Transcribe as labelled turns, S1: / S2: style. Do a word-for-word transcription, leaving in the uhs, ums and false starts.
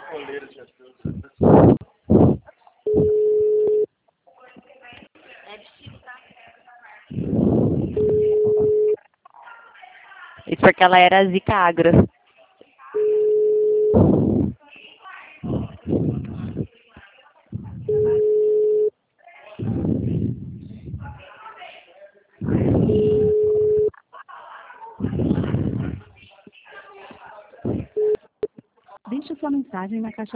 S1: Isso porque ela era zica agra.
S2: Deixe sua mensagem na caixa